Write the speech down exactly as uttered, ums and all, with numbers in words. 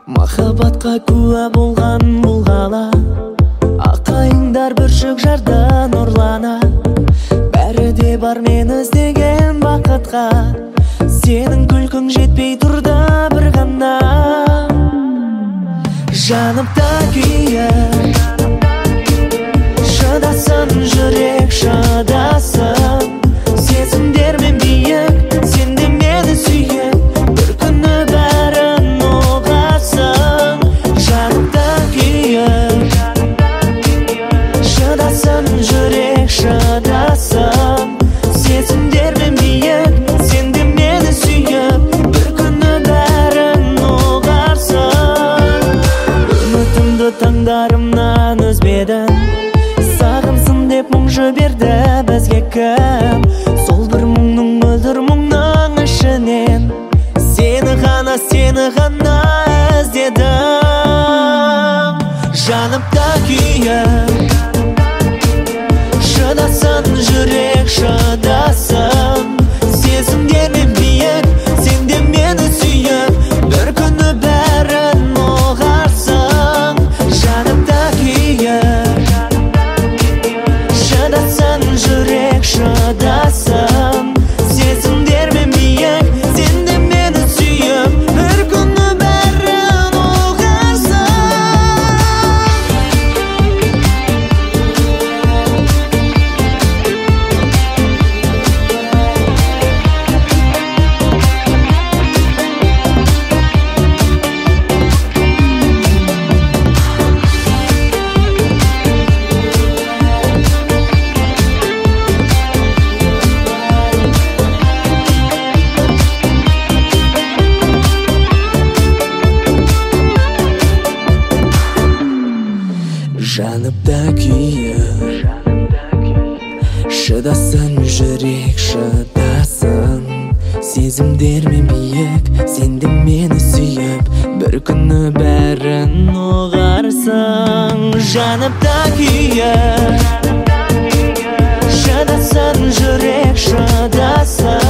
Махаббатқа куә болған бұл қала, ақайыңдар бүршік жардан ұрлана. Бәрі де бар мен іздеген бақытқа, сенің күлкің жетпей тұрды бір ғана. Жанымда күйік, шыдасын жүрек шыдасын. Сезімдермен биік, сен де мені сүйіп, бір күні бәрін ұғасың. Жанымда күйік, шыдасын жүрек шыдасын. Сезімдермен биік, сен де мені сүйіп, бір күні бәрін ұғарсың. Үмітімді таңдарымнан үзбедің, сағынсын деп мұң жіберді бізге кім? Сол бір мұңның мөлдір мұңның ішінен сені ғана, сені ғана іздедім. Жанымда күйік, шыдасын жүрек шыдасын. Сезімдермен биік, сен де мені сүйіп, бір күні бәрін ұғарсың. Жанымда күйік, шыдасын жүрек шыдасын. Сезімдермен биік, сен де мені сүйіп, бір күні бәрін ұғарсың. Жанымда күйік, шыдасын жүрек шыдасын. Сезімдермен биік, сен де мені сүйіп, бір күні бәрін ұғарсың. Жанымда күйік, шыдасын жүрек шыдасын.